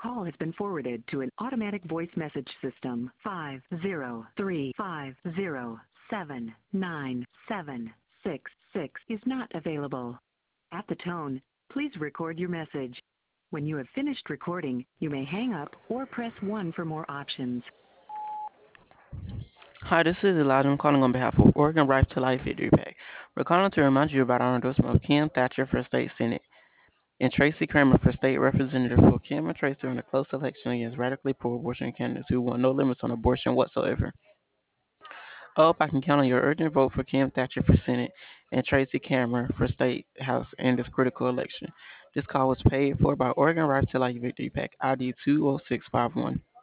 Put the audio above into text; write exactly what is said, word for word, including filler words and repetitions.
call has been forwarded to an automatic voice message system. Five zero three five zero seven nine seven six six is not available. At the tone, please record your message. When you have finished recording, you may hang up or press one for more options. Hi, this is Elijah calling on behalf of Oregon Right to Life Victory Pack. We're calling to remind you about our endorsement of Kim Thatcher for State Senate and Tracy Kramer for State Representative. For Kim and Tracy in a close election against radically pro-abortion candidates who want no limits on abortion whatsoever. I hope I can count on your urgent vote for Kim Thatcher for Senate and Tracy Kramer for State House in this critical election. This call was paid for by Oregon Right to Life Victory Pack, I D two oh six five one.